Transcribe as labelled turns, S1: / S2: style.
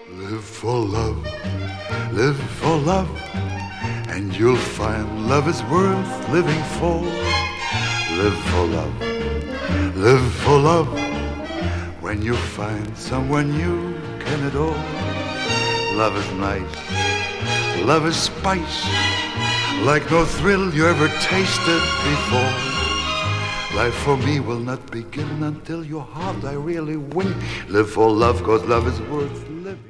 S1: Live for love, and you'll find love is worth living for. Live for love, live for love, when you find someone you can adore. Love is nice, love is spice, like no thrill you ever tasted before. Life for me will not begin until your heart I really win. Live for love, 'cause love is worth living.